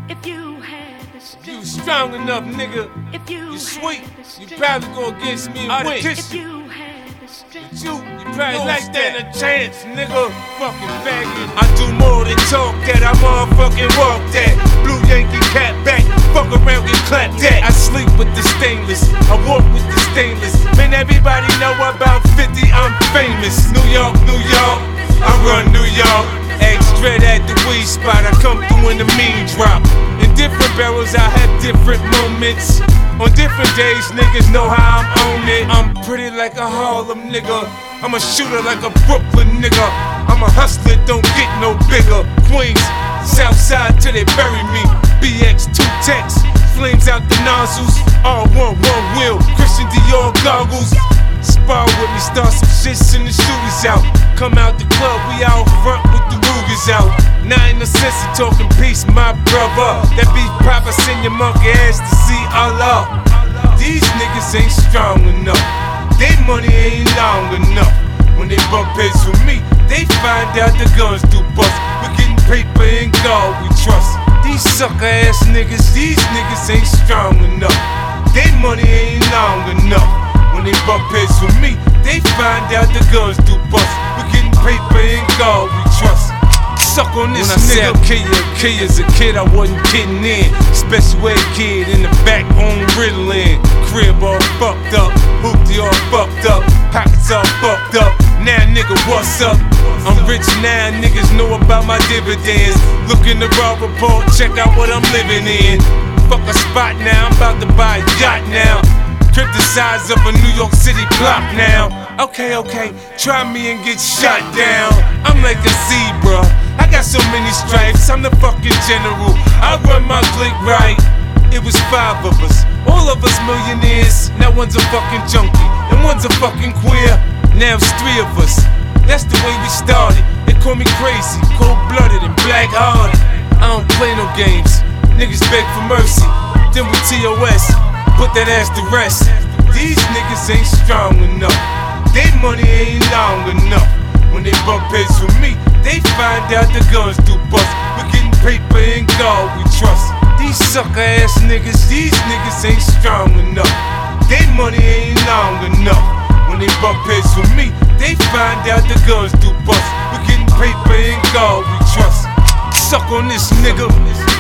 You strong enough, nigga. You sweet. You probably go against me and win. But you probably like that a chance, nigga. Fucking faggot. I do more than talk that. I motherfucking walk that. Blue Yankee cat back. Fuck around, get clapped that. I sleep with the stainless. I walk with the stainless. Man, everybody know about 50. I'm famous. New York, New York. I run New York. Extra at the weed spot. I come through in the mean drop. In different barrels, I have different moments. On different days, niggas know how I'm on it. I'm pretty like a Harlem nigga. I'm a shooter like a Brooklyn nigga. I'm a hustler, don't get no bigger. Queens, Southside till they bury me. BX 2 Tex, flames out the nozzles. R1 one wheel, Christian Dior goggles. Spar with me, start some shits and the shooters out. Come out the club, we out front with the Rugers out. Now ain't no sense in talking peace, my brother. That beef proper, send your monkey ass to see Allah. These niggas ain't strong enough. They money ain't long enough. When they bump heads with me, they find out the guns do bust. We're getting paper and God we trust. These sucker ass niggas, these niggas ain't strong enough. They money ain't long enough. When they bump heads with me, they find out the guns do bust. We're getting paper and God we trust. Suck on this nigga. When I say I kill you as a kid, I wasn't kidding in. Special ed kid in the back on Ritalin. Crib all fucked up, hoopty all fucked up, pockets all fucked up. Now nigga, what's up? I'm rich now, niggas know about my dividends. Look in the raw report, check out what I'm living in. Fuck a spot now, I'm about to buy a yacht now. Trip the size of a New York City block now. Okay, try me and get shot down. I'm like a zebra, I got so many stripes, I'm the fucking general. I run my clique right. It was 5 of us, all of us millionaires. Now one's a fucking junkie, and one's a fucking queer. Now it's 3 of us, that's the way we started. They call me crazy, cold-blooded and black-hearted. I don't play no games, niggas beg for mercy. Then we TOS, put that ass to rest. These niggas ain't strong enough. They money ain't long enough. When they bump heads with me, they find out the guns do bust. We're getting paper and God we trust. These sucker ass niggas, these niggas ain't strong enough. They money ain't long enough. When they bump heads with me, they find out the guns do bust. We're getting paper and God we trust. Suck on this nigga.